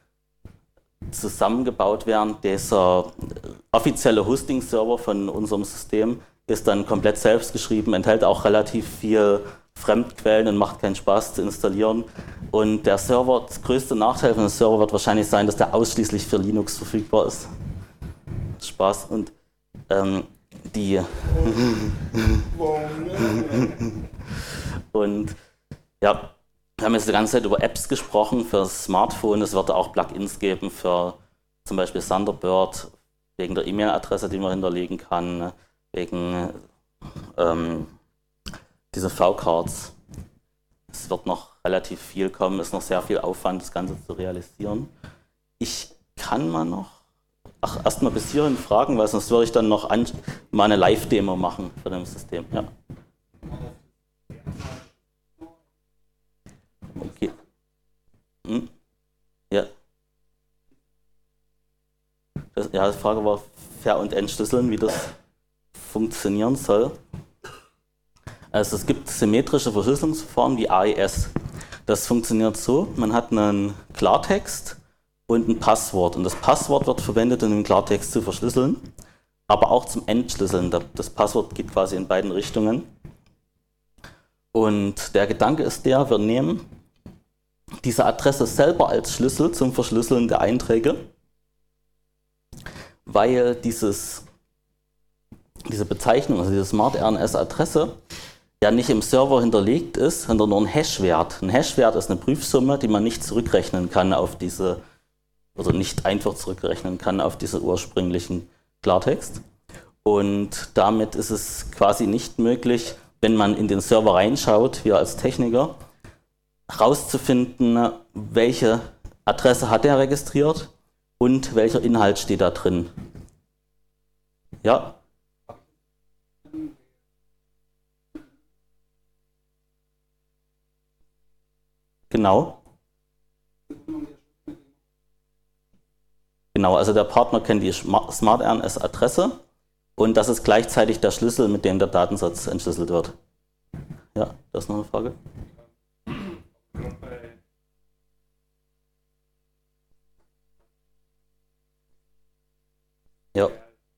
zusammengebaut werden. Dieser offizielle Hosting-Server von unserem System ist dann komplett selbst geschrieben, enthält auch relativ viel Fremdquellen und macht keinen Spaß zu installieren. Und der Server, das größte Nachteil von dem Server wird wahrscheinlich sein, dass der ausschließlich für Linux verfügbar ist. Spaß. Und und ja, wir haben jetzt die ganze Zeit über Apps gesprochen für das Smartphone. Es wird auch Plugins geben für zum Beispiel Thunderbird, wegen der E-Mail-Adresse, die man hinterlegen kann, wegen diese V-Cards. Es wird noch relativ viel kommen, ist noch sehr viel Aufwand, das Ganze zu realisieren. Ich kann mal noch, erstmal bis hierhin fragen, weil sonst würde ich dann noch mal eine Live-Demo machen von dem System. Ja. Okay. Ja. Die Frage war Ver- und Entschlüsseln, wie das funktionieren soll. Also es gibt symmetrische Verschlüsselungsverfahren wie AES. Das funktioniert so, man hat einen Klartext und ein Passwort. Und das Passwort wird verwendet, um den Klartext zu verschlüsseln, aber auch zum Entschlüsseln. Das Passwort geht quasi in beiden Richtungen. Und der Gedanke ist der, wir nehmen diese Adresse selber als Schlüssel zum Verschlüsseln der Einträge, weil diese Bezeichnung, also diese Smart-RNS-Adresse, ja nicht im Server hinterlegt ist, sondern nur ein Hash-Wert. Ein Hash-Wert ist eine Prüfsumme, die man nicht zurückrechnen kann auf diese, oder nicht einfach zurückrechnen kann auf diese ursprünglichen Klartext. Und damit ist es quasi nicht möglich, wenn man in den Server reinschaut, wir als Techniker, herauszufinden, welche Adresse hat er registriert und welcher Inhalt steht da drin. Ja? Genau. Genau, also der Partner kennt die Smart-RNS-Adresse und das ist gleichzeitig der Schlüssel, mit dem der Datensatz entschlüsselt wird. Ja, das ist noch eine Frage. Ja.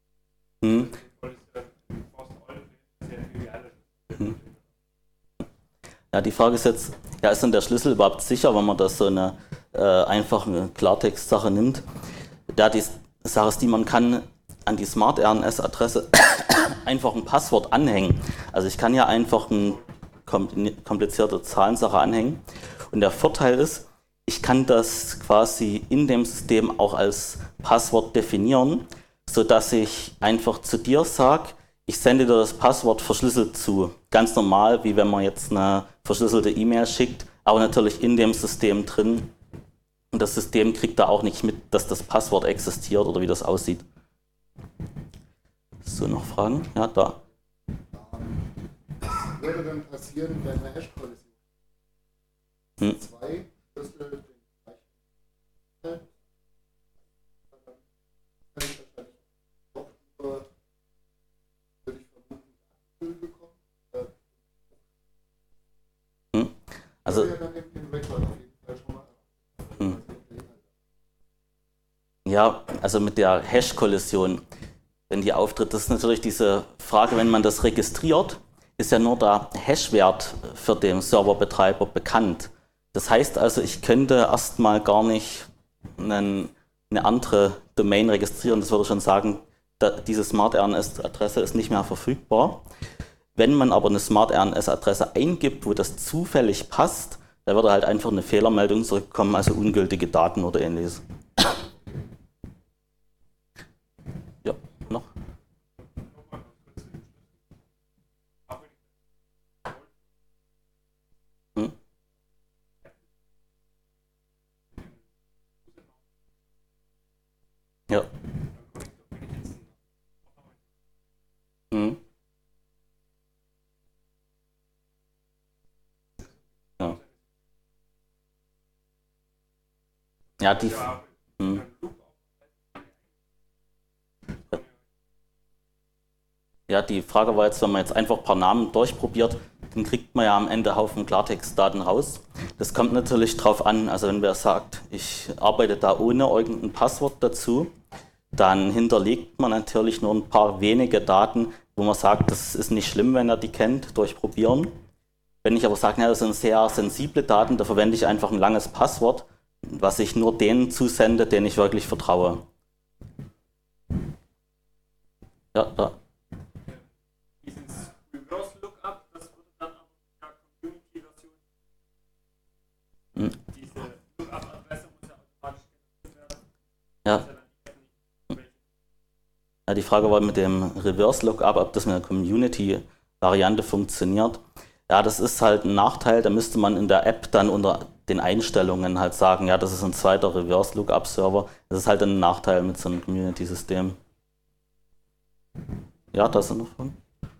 Ja, die Frage ist jetzt, ja, ist denn der Schlüssel überhaupt sicher, wenn man das so eine einfache Klartext-Sache nimmt? Ja, die Sache ist die, man kann an die Smart-RNS-Adresse einfach ein Passwort anhängen. Also ich kann ja einfach eine komplizierte Zahlensache anhängen. Und der Vorteil ist, ich kann das quasi in dem System auch als Passwort definieren, sodass ich einfach zu dir sage, ich sende dir das Passwort verschlüsselt zu. Ganz normal, wie wenn man jetzt eine verschlüsselte E-Mail schickt, aber natürlich in dem System drin. Und das System kriegt da auch nicht mit, dass das Passwort existiert oder wie das aussieht. So, noch Fragen? Ja, da. Was würde denn passieren, wenn eine Hash-Kollision zwei Schlüssel den gleichen dann kann ich wahrscheinlich auch nur, würde ich vermuten, Abfüll bekommen. Also, ja dann den Record auf jeden Fall schon mal. Ja, also mit der Hash-Kollision, wenn die auftritt, das ist natürlich diese Frage, wenn man das registriert, ist ja nur der Hash-Wert für den Serverbetreiber bekannt. Das heißt also, ich könnte erstmal gar nicht eine andere Domain registrieren. Das würde schon sagen, diese Smart-RNS-Adresse ist nicht mehr verfügbar. Wenn man aber eine Smart-RNS-Adresse eingibt, wo das zufällig passt, da würde halt einfach eine Fehlermeldung zurückkommen, also ungültige Daten oder ähnliches. Ja, noch? Ja. Ja. Ja, die. Ja, die Frage war jetzt, wenn man jetzt einfach ein paar Namen durchprobiert, dann kriegt man ja am Ende Haufen Klartextdaten raus. Das kommt natürlich drauf an, also wenn wer sagt, ich arbeite da ohne irgendein Passwort dazu, dann hinterlegt man natürlich nur ein paar wenige Daten, wo man sagt, das ist nicht schlimm, wenn er die kennt, durchprobieren. Wenn ich aber sage, das sind sehr sensible Daten, da verwende ich einfach ein langes Passwort, was ich nur denen zusende, denen ich wirklich vertraue. Ja, da. Dieses Reverse Lookup, das würde dann aber in der Community-Version. Diese Lookup-Adresse muss ja automatisch generiert werden. Ja. Ja, die Frage war mit dem Reverse Lookup, ob das mit der Community-Variante funktioniert. Ja, das ist halt ein Nachteil, da müsste man in der App dann unter den Einstellungen halt sagen, ja, das ist ein zweiter Reverse-Lookup-Server. Das ist halt ein Nachteil mit so einem Community-System. Ja, da sind noch Fragen.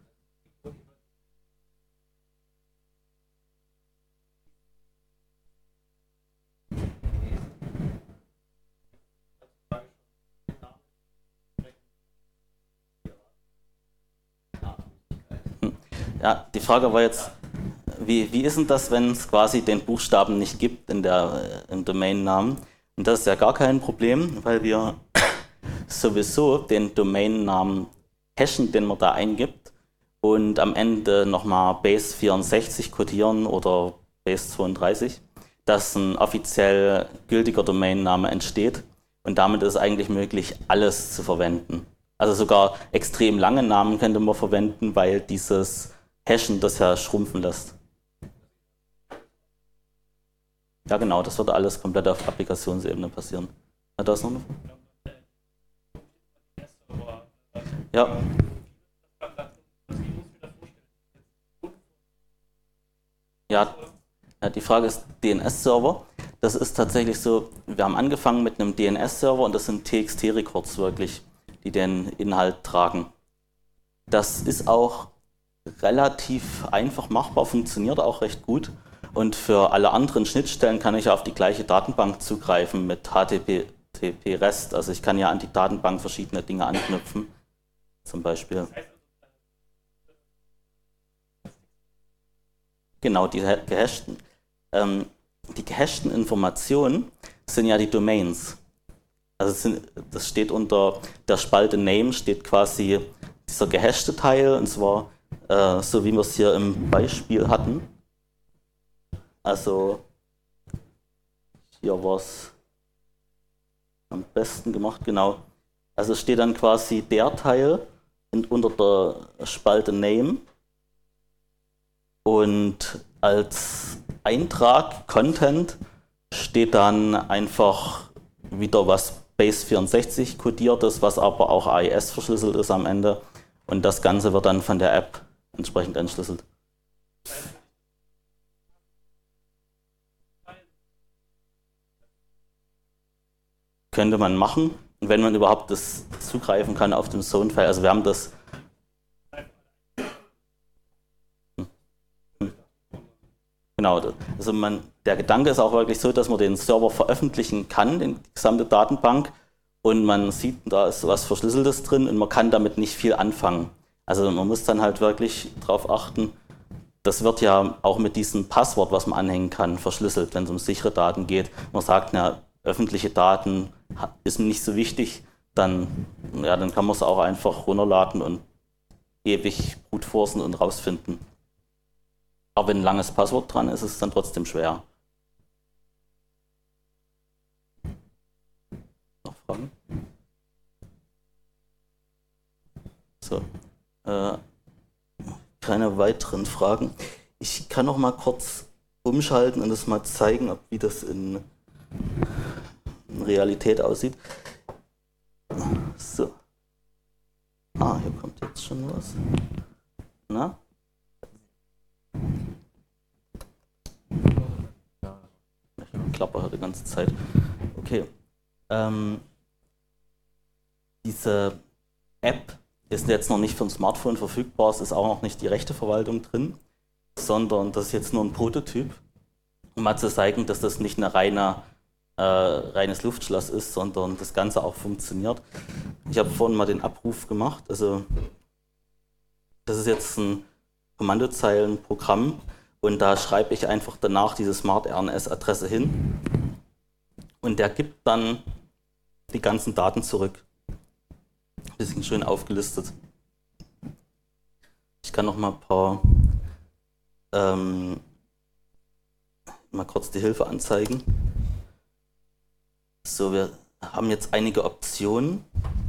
Ja, die Frage war jetzt, wie ist denn das, wenn es quasi den Buchstaben nicht gibt im Domainnamen? Und das ist ja gar kein Problem, weil wir sowieso den Domainnamen hashen, den man da eingibt, und am Ende nochmal Base 64 codieren oder Base 32, dass ein offiziell gültiger Domainname entsteht. Und damit ist eigentlich möglich, alles zu verwenden. Also sogar extrem lange Namen könnte man verwenden, weil dieses Hashen das ja schrumpfen lässt. Ja genau, das würde alles komplett auf Applikationsebene passieren. Hat das noch eine Frage? Ja. Ja, die Frage ist DNS-Server. Das ist tatsächlich so, wir haben angefangen mit einem DNS-Server und das sind TXT-Records wirklich, die den Inhalt tragen. Das ist auch relativ einfach machbar, funktioniert auch recht gut. Und für alle anderen Schnittstellen kann ich auf die gleiche Datenbank zugreifen mit HTTP-REST. Also ich kann ja an die Datenbank verschiedene Dinge anknüpfen, zum Beispiel. Genau, die gehashten Informationen sind ja die Domains. Also das steht unter der Spalte Name, steht quasi dieser gehashte Teil, und zwar so wie wir es hier im Beispiel hatten. Also hier war es am besten gemacht, genau. Also steht dann quasi der Teil unter der Spalte Name und als Eintrag Content steht dann einfach wieder was Base 64 kodiertes, was aber auch AES verschlüsselt ist am Ende, und das Ganze wird dann von der App entsprechend entschlüsselt. Könnte man machen, wenn man überhaupt das zugreifen kann auf dem Zone-File. Also wir haben das. Genau, also der Gedanke ist auch wirklich so, dass man den Server veröffentlichen kann, die gesamte Datenbank, und man sieht, da ist was Verschlüsseltes drin und man kann damit nicht viel anfangen. Also man muss dann halt wirklich darauf achten, das wird ja auch mit diesem Passwort, was man anhängen kann, verschlüsselt, wenn es um sichere Daten geht. Man sagt, na, öffentliche Daten ist nicht so wichtig, dann kann man es auch einfach runterladen und ewig brute forcen und rausfinden. Aber wenn ein langes Passwort dran ist, ist es dann trotzdem schwer. Noch Fragen? So. Keine weiteren Fragen. Ich kann noch mal kurz umschalten und das mal zeigen, wie das in Realität aussieht. So. Hier kommt jetzt schon was. Na? Ich klappe die ganze Zeit. Okay. Diese App ist jetzt noch nicht für ein Smartphone verfügbar, es ist auch noch nicht die Rechteverwaltung drin, sondern das ist jetzt nur ein Prototyp, um mal zu zeigen, dass das nicht eine reines Luftschloss ist, sondern das Ganze auch funktioniert. Ich habe vorhin mal den Abruf gemacht, also das ist jetzt ein Kommandozeilenprogramm und da schreibe ich einfach danach diese Smart-RNS-Adresse hin und der gibt dann die ganzen Daten zurück. Ein bisschen schön aufgelistet. Ich kann noch mal ein paar mal kurz die Hilfe anzeigen. So, wir haben jetzt einige Optionen,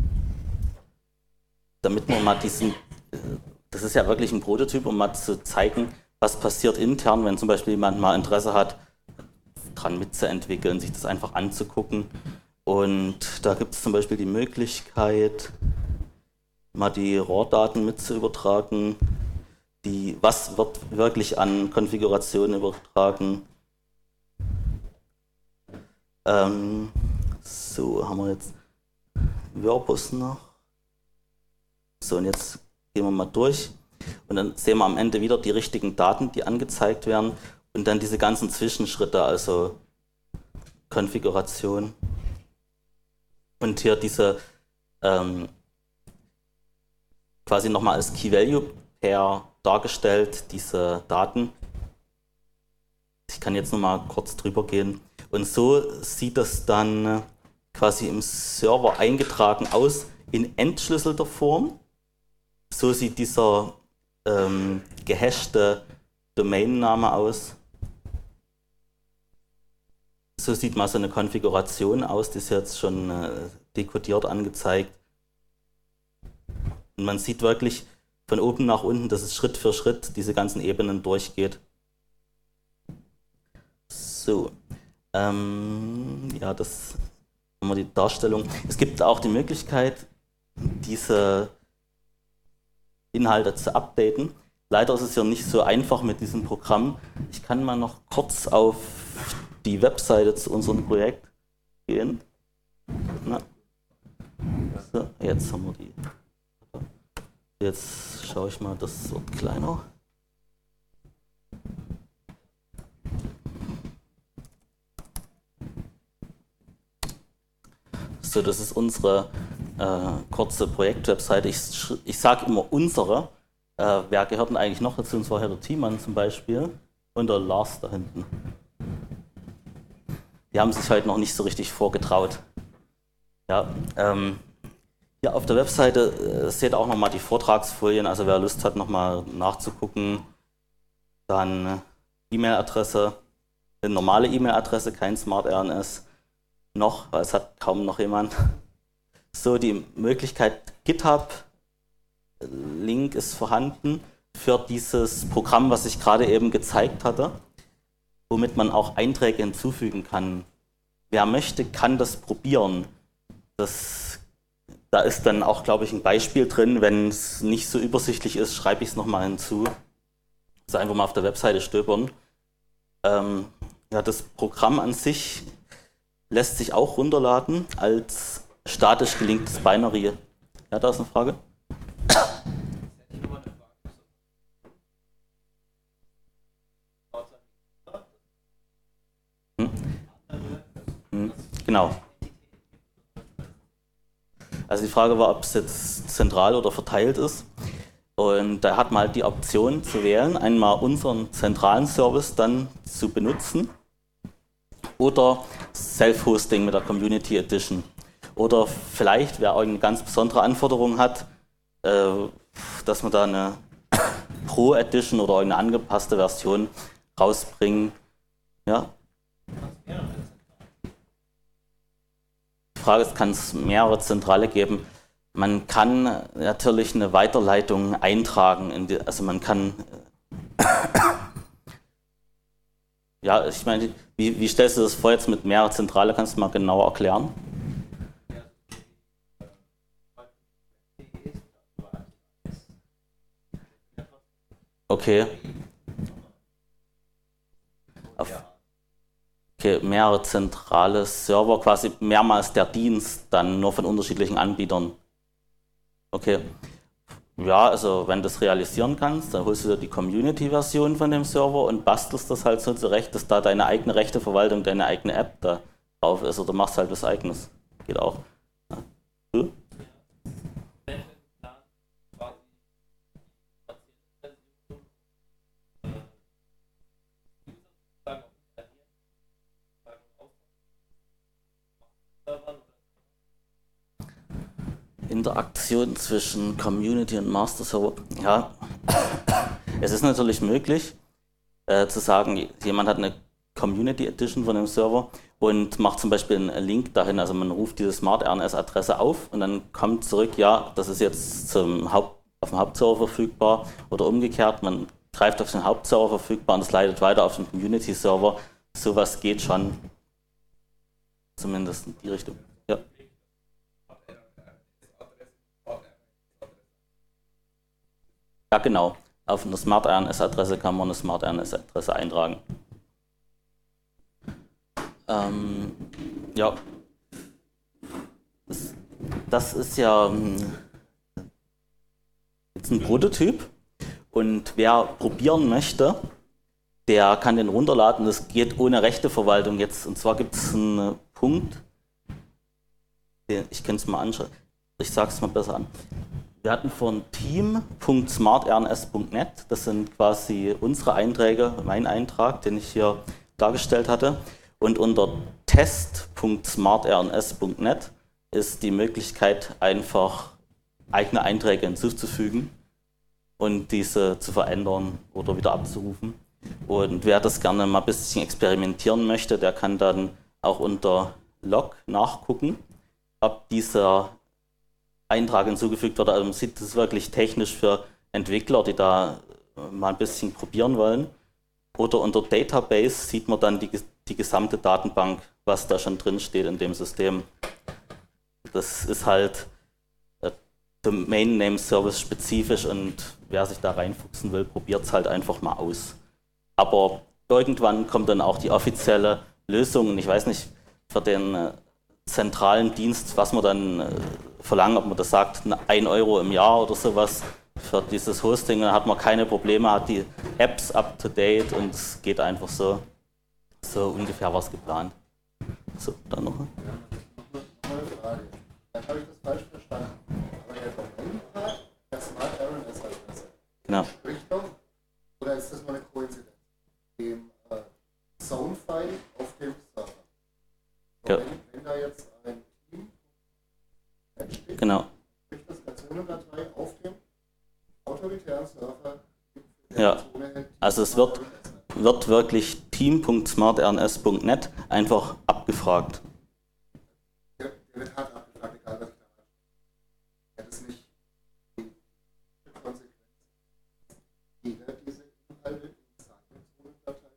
damit wir mal das ist ja wirklich ein Prototyp, um mal zu zeigen, was passiert intern, wenn zum Beispiel jemand mal Interesse hat, dran mitzuentwickeln, sich das einfach anzugucken. Und da gibt es zum Beispiel die Möglichkeit, mal die RAW-Daten mit zu übertragen. was wird wirklich an Konfiguration übertragen. So, haben wir jetzt Verbus noch. So, und jetzt gehen wir mal durch. Und dann sehen wir am Ende wieder die richtigen Daten, die angezeigt werden. Und dann diese ganzen Zwischenschritte, also Konfiguration. Und hier diese quasi nochmal als Key-Value-Pair dargestellt, diese Daten. Ich kann jetzt nochmal kurz drüber gehen. Und so sieht das dann quasi im Server eingetragen aus in entschlüsselter Form. So sieht dieser gehashte Domainname aus. So sieht mal so eine Konfiguration aus, die ist jetzt schon dekodiert angezeigt. Und man sieht wirklich von oben nach unten, dass es Schritt für Schritt diese ganzen Ebenen durchgeht. So, ja, das haben wir die Darstellung. Es gibt auch die Möglichkeit, diese Inhalte zu updaten. Leider ist es ja nicht so einfach mit diesem Programm. Ich kann mal noch kurz auf die Webseite zu unserem Projekt gehen. Na. So, jetzt haben wir die. Jetzt schaue ich mal, das wird kleiner. So, das ist unsere kurze Projektwebseite. Ich sage immer unsere. Wer gehört denn eigentlich noch dazu? Und zwar der Thiemann zum Beispiel und der Lars da hinten. Die haben sich heute noch nicht so richtig vorgetraut. Ja, hier auf der Webseite seht ihr auch nochmal die Vortragsfolien, also wer Lust hat, nochmal nachzugucken. Dann E-Mail-Adresse, eine normale E-Mail-Adresse, kein SmartRNS noch, weil es hat kaum noch jemand. So, die Möglichkeit GitHub, Link ist vorhanden für dieses Programm, was ich gerade eben gezeigt hatte, womit man auch Einträge hinzufügen kann. Wer möchte, kann das probieren. Da ist dann auch, glaube ich, ein Beispiel drin. Wenn es nicht so übersichtlich ist, schreibe ich es nochmal hinzu. Also einfach mal auf der Webseite stöbern. Ja, das Programm an sich lässt sich auch runterladen als statisch gelinktes Binary. Ja, da ist eine Frage. Genau. Also die Frage war, ob es jetzt zentral oder verteilt ist. Und da hat man halt die Option zu wählen, einmal unseren zentralen Service dann zu benutzen oder Self-Hosting mit der Community Edition. Oder vielleicht, wer irgendeine ganz besondere Anforderung hat, dass man da eine Pro Edition oder irgendeine angepasste Version rausbringen. Ja. Die Frage ist, kann es mehrere Zentrale geben? Man kann natürlich eine Weiterleitung eintragen, also man kann, ja, ich meine, wie stellst du das vor jetzt mit mehrere Zentrale, kannst du mal genauer erklären? Okay. Okay, mehrere zentrale Server, quasi mehrmals der Dienst, dann nur von unterschiedlichen Anbietern. Okay. Ja, also wenn du das realisieren kannst, dann holst du dir die Community-Version von dem Server und bastelst das halt so zurecht, dass da deine eigene Rechteverwaltung, deine eigene App da drauf ist, oder machst halt was Eigenes. Geht auch. Ja. Du? Interaktion zwischen Community und Master Server. Ja, es ist natürlich möglich, zu sagen, jemand hat eine Community Edition von dem Server und macht zum Beispiel einen Link dahin, also man ruft diese SmartRNS-Adresse auf und dann kommt zurück, ja, das ist jetzt auf dem Hauptserver verfügbar oder umgekehrt, man greift auf den Hauptserver verfügbar und es leitet weiter auf den Community-Server. Sowas geht schon, zumindest in die Richtung. Ja. Ja, genau. Auf eine Smart RNS-Adresse kann man eine Smart RNS-Adresse eintragen. Ja, das ist ja jetzt ein Prototyp und wer probieren möchte, der kann den runterladen. Das geht ohne Rechteverwaltung jetzt. Und zwar gibt es einen Punkt, ich kann es mal anschauen, ich sage es mal besser an. Wir hatten von team.smartrns.net, das sind quasi unsere Einträge, mein Eintrag, den ich hier dargestellt hatte. Und unter test.smartrns.net ist die Möglichkeit, einfach eigene Einträge hinzuzufügen und diese zu verändern oder wieder abzurufen. Und wer das gerne mal ein bisschen experimentieren möchte, der kann dann auch unter Log nachgucken, ob dieser Eintrag hinzugefügt wird. Also man sieht, das ist wirklich technisch für Entwickler, die da mal ein bisschen probieren wollen. Oder unter Database sieht man dann die gesamte Datenbank, was da schon drin steht in dem System. Das ist halt Domain Name Service spezifisch und wer sich da reinfuchsen will, probiert es halt einfach mal aus. Aber irgendwann kommt dann auch die offizielle Lösung und ich weiß nicht, für den zentralen Dienst, was man dann verlangt, ob man das sagt, 1 Euro im Jahr oder sowas für dieses Hosting, dann hat man keine Probleme, hat die Apps up to date und es geht einfach so ungefähr was geplant. So, dann noch. Ja, noch eine Frage. Dann habe ich das falsch verstanden. Aber der Domain-Part, der Smart RNS-Adresse, Genau. spricht doch, oder ist das nur eine Koinzidenz? Dem Zone-File auf dem Server. Ja. Wenn da jetzt ein Team entsteht, Genau. spricht das als Zonendatei auf dem autoritären Server. Ja. Also es wird wirklich team.smartrns.net einfach abgefragt. Der wird hart abgefragt, egal was ich da mache. Ja, das ist nicht die Konsequenz. Jeder diese Inhalte in seine Zonendatei.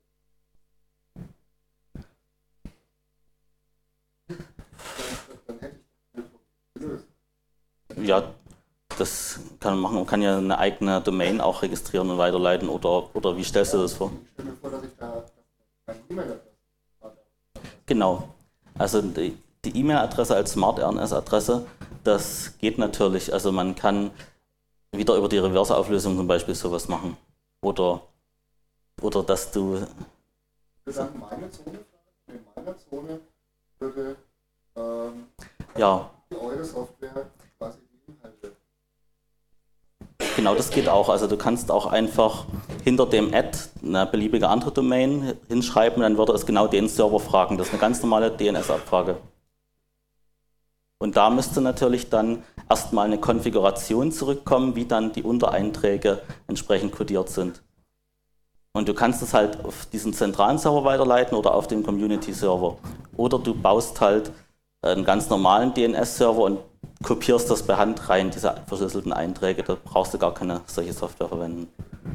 Dann hätte ich das gelöst. Ja, das kann man machen. Man kann ja eine eigene Domain auch registrieren und weiterleiten oder wie stellst du das vor? Ich stelle mir vor, dass ich da keine E-Mail-Adresse habe. Genau. Also die E-Mail-Adresse als Smart-RNS-Adresse, das geht natürlich. Also man kann wieder über die Reverse-Auflösung zum Beispiel sowas machen. Oder dass du... Ich würde dann meine Zone fragen. In meiner Zone würde Ja, die eure Software quasi die Inhalte. genau, das geht auch. Also du kannst auch einfach hinter dem Add eine beliebige andere Domain hinschreiben, dann würde es genau den Server fragen. Das ist eine ganz normale DNS-Abfrage. Und da müsste natürlich dann erstmal eine Konfiguration zurückkommen, wie dann die Untereinträge entsprechend codiert sind. Und du kannst es halt auf diesen zentralen Server weiterleiten oder auf dem Community-Server. Oder du baust halt einen ganz normalen DNS-Server und kopierst das per Hand rein, diese verschlüsselten Einträge. Da brauchst du gar keine solche Software verwenden.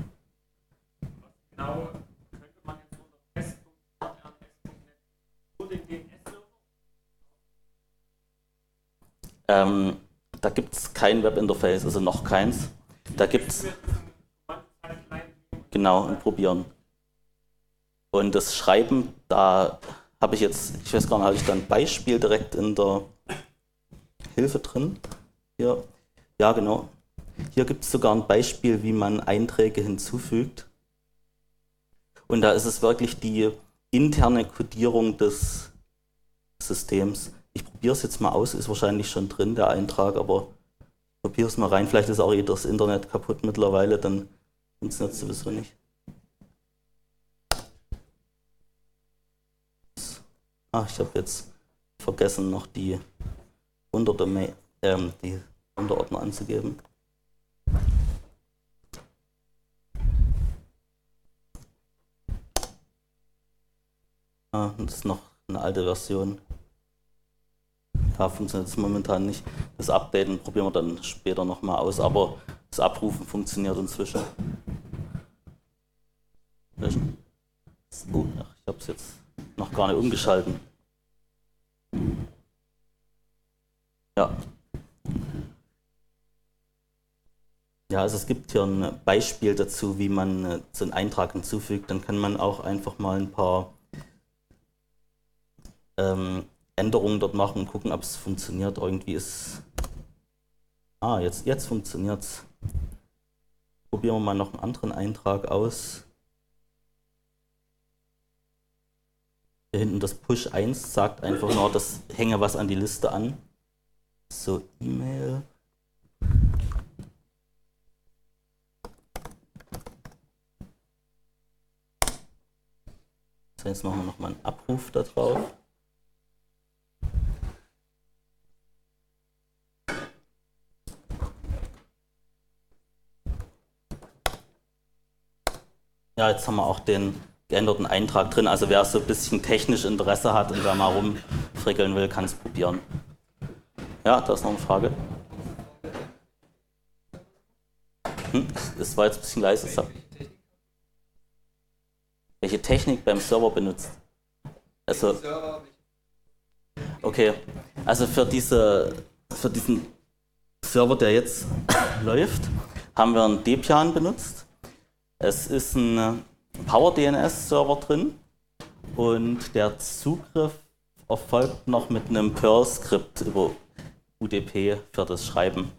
Genau, könnte man jetzt unter test.smartrns.net nur den DNS-Server? Da gibt es kein Webinterface, also noch keins. Da gibt es genau ein Probieren. Und das Schreiben, da habe ich jetzt, ich weiß gar nicht, habe ich da ein Beispiel direkt in der Hilfe drin? Hier. Ja, genau. Hier gibt es sogar ein Beispiel, wie man Einträge hinzufügt. Und da ist es wirklich die interne Codierung des Systems. Ich probiere es jetzt mal aus, ist wahrscheinlich schon drin, der Eintrag, aber ich probiere es mal rein. Vielleicht ist auch das Internet kaputt mittlerweile, dann funktioniert es sowieso nicht. Ich habe jetzt vergessen, noch die Unterordner anzugeben. Das ist noch eine alte Version. Ja, funktioniert es momentan nicht. Das Updaten probieren wir dann später nochmal aus, aber das Abrufen funktioniert inzwischen. Löschen. Oh, ich habe es jetzt noch gar nicht umgeschalten. Ja. Ja, also es gibt hier ein Beispiel dazu, wie man so einen Eintrag hinzufügt. Dann kann man auch einfach mal ein paar Änderungen dort machen und gucken, ob es funktioniert. Irgendwie ist... jetzt funktioniert es. Probieren wir mal noch einen anderen Eintrag aus. Hier hinten das Push 1 sagt einfach nur, das hänge was an die Liste an. So, E-Mail. So, jetzt machen wir nochmal einen Abruf da drauf. Ja, jetzt haben wir auch den geänderten Eintrag drin. Also wer so ein bisschen technisch Interesse hat und da mal rumfrickeln will, kann es probieren. Ja, da ist noch eine Frage. Das war jetzt ein bisschen leise. Welche Technik beim Server benutzt? Also, okay, also für diesen Server, der jetzt läuft, haben wir einen Debian benutzt. Es ist ein PowerDNS-Server drin und der Zugriff erfolgt noch mit einem Perl-Skript über UDP für das Schreiben.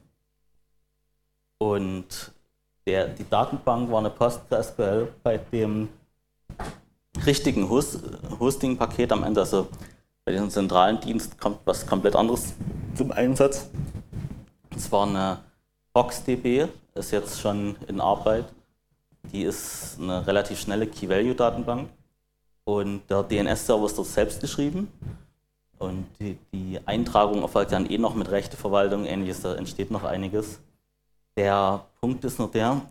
Und die Datenbank war eine PostgreSQL bei dem richtigen Hosting-Paket am Ende. Also bei diesem zentralen Dienst kommt was komplett anderes zum Einsatz. Es war eine BoxDB, ist jetzt schon in Arbeit. Die ist eine relativ schnelle Key-Value-Datenbank und der DNS-Server ist dort selbst geschrieben und die Eintragung erfolgt dann noch mit Rechteverwaltung, ähnliches, da entsteht noch einiges. Der Punkt ist nur der,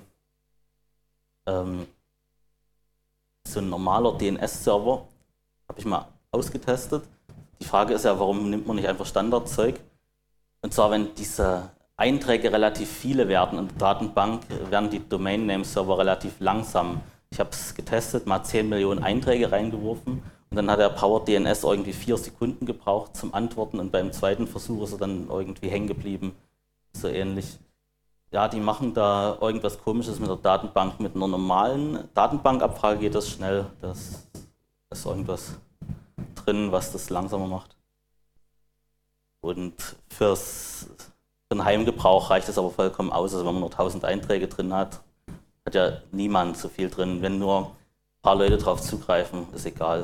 so ein normaler DNS-Server habe ich mal ausgetestet. Die Frage ist ja, warum nimmt man nicht einfach Standardzeug? Und zwar, wenn diese Einträge relativ viele werden in der Datenbank, werden die Domain-Name-Server relativ langsam. Ich habe es getestet, mal 10 Millionen Einträge reingeworfen und dann hat der PowerDNS irgendwie 4 Sekunden gebraucht zum Antworten und beim zweiten Versuch ist er dann irgendwie hängen geblieben. So ähnlich. Ja, die machen da irgendwas Komisches mit der Datenbank. Mit einer normalen Datenbankabfrage geht das schnell. Da ist irgendwas drin, was das langsamer macht. Und für den Heimgebrauch reicht es aber vollkommen aus. Also wenn man nur 1000 Einträge drin hat, hat ja niemand so viel drin. Wenn nur ein paar Leute drauf zugreifen, ist egal.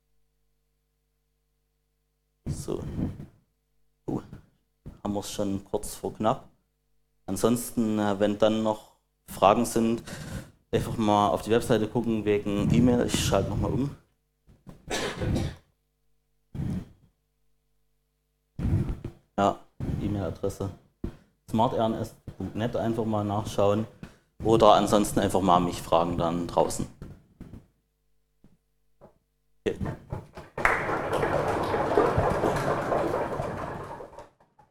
So. Haben wir es schon kurz vor knapp. Ansonsten, wenn dann noch Fragen sind, einfach mal auf die Webseite gucken wegen E-Mail. Ich schalte nochmal um. Ja, E-Mail-Adresse. smartrns.net einfach mal nachschauen oder ansonsten einfach mal mich fragen dann draußen. Okay.